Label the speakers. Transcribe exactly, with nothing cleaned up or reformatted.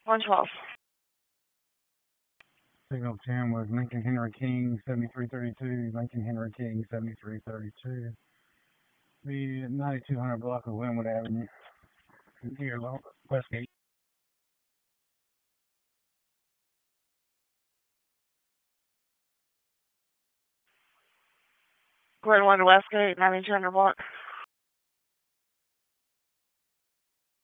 Speaker 1: one twelve.
Speaker 2: Signal ten was Lincoln Henry King, seventy-three thirty-two, Lincoln Henry King, seventy-three thirty-two. The ninety-two hundred block of Linwood Avenue, near Westgate.
Speaker 1: Glenwood Westgate, ninety-two hundred block.